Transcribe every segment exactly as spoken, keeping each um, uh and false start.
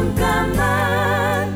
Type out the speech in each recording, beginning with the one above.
잠깐만.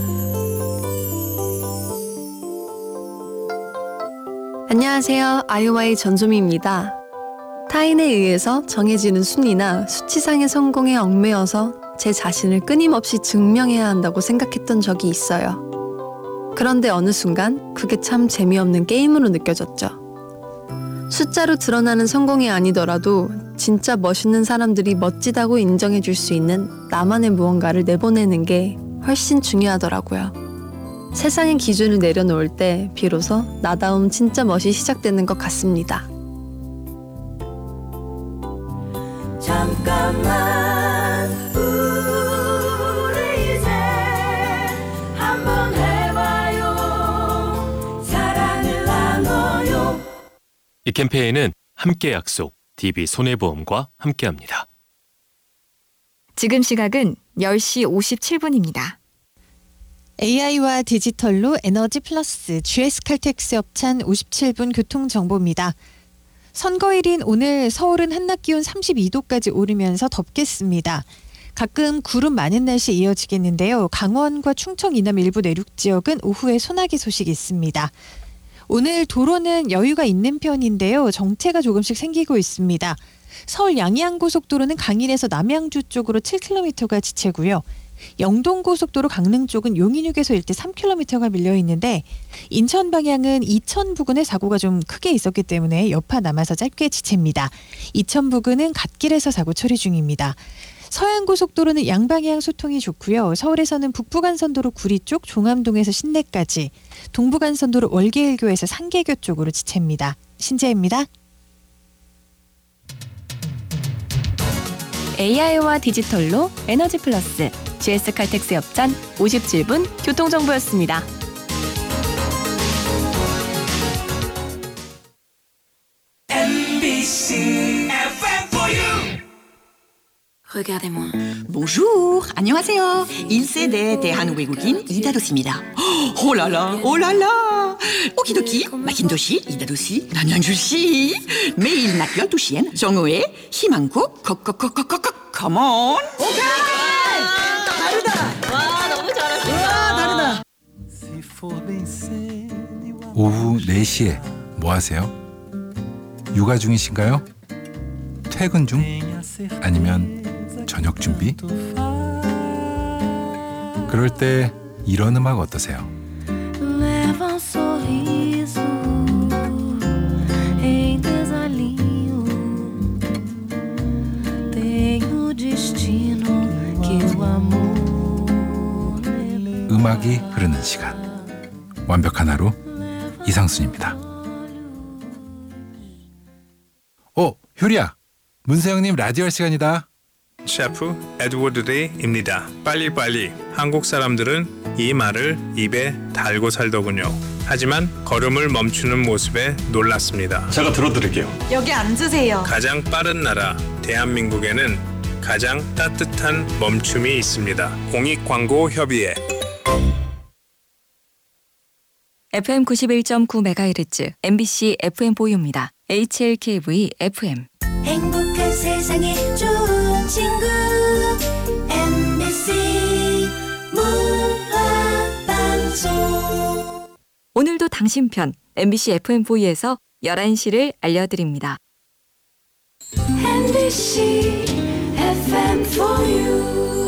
안녕하세요. 아이오아이 전소미입니다. 타인에 의해서 정해지는 순위나 수치상의 성공에 얽매여서 제 자신을 끊임없이 증명해야 한다고 생각했던 적이 있어요. 그런데 어느 순간 그게 참 재미없는 게임으로 느껴졌죠. 숫자로 드러나는 성공이 아니더라도 진짜 멋있는 사람들이 멋지다고 인정해 줄 수 있는 나만의 무언가를 내보내는 게 훨씬 중요하더라고요. 세상의 기준을 내려놓을 때 비로소 나다움 진짜 멋이 시작되는 것 같습니다. 잠깐만 우리 이제 한번 해봐요. 사랑을 나눠요. 이 캠페인은 함께 약속, 디비 손해보험과 함께합니다. 지금 시각은 열 시 오십칠 분입니다. 에이아이와 디지털로 에너지 플러스 지에스칼텍스 협찬 오십칠 분 교통정보입니다. 선거일인 오늘 서울은 한낮 기온 삼십이 도까지 오르면서 덥겠습니다. 가끔 구름 많은 날씨 이어지겠는데요. 강원과 충청 이남 일부 내륙 지역은 오후에 소나기 소식이 있습니다. 오늘 도로는 여유가 있는 편인데요. 정체가 조금씩 생기고 있습니다. 서울 양양고속도로는 강인에서 남양주 쪽으로 칠 킬로미터가 지체고요. 영동고속도로 강릉 쪽은 용인휴게소 일대 삼 킬로미터가 밀려 있는데 인천 방향은 이천 부근에 사고가 좀 크게 있었기 때문에 여파 남아서 짧게 지체입니다. 이천 부근은 갓길에서 사고 처리 중입니다. 서해안고속도로는 양방향 소통이 좋고요. 서울에서는 북부간선도로 구리 쪽 종암동에서 신내까지, 동부간선도로 월계일교에서 상계교 쪽으로 지체입니다. 신재입니다. 에이아이와 디지털로 에너지 플러스 지에스칼텍스 협찬 오십칠 분 교통정보였습니다. 엠비씨 에프엠 for you. Regardez-moi. Bonjour, 안녕하세요. 일 세대 대한 외국인 이다도씨입니다. Oh là là, oh là là. 오키도키, 마킨도시, 이다도씨, 남양주씨. 매일 낮 열두 시엔 정오에 희망고 콕콕콕콕콕 Come on. 오케이. 다르다. 와, 너무 잘하신다. 와, 다르다. 오후 네 시에 뭐 하세요? 육아 중이신가요? 퇴근 중? 아니면 저녁 준비? 그럴 때 이런 음악 어떠세요? Leva um sorriso em desalinho. Tenho destino que o amor levou. 음악이 흐르는 시간. 완벽한 하루 이상순입니다. 어, 효리야. 문세영님 라디오 할 시간이다. 셰프 에드워드 데이입니다. 빨리빨리. 한국 사람들은 이 말을 입에 달고 살더군요. 하지만 걸음을 멈추는 모습에 놀랐습니다. 제가 들어드릴게요. 여기 앉으세요. 가장 빠른 나라 대한민국에는 가장 따뜻한 멈춤이 있습니다. 공익광고협의회. 에프엠 구십일 점 구 메가헤르츠 엠비씨 에프엠 보유입니다. 에이치엘케이브이 에프엠. 행복한 세상에 좋은 친구 엠비씨 문화방송. 오늘도 당신 편 엠비씨 에프엠 보유에서 열한 시를 알려드립니다. 엠비씨 에프엠 for you.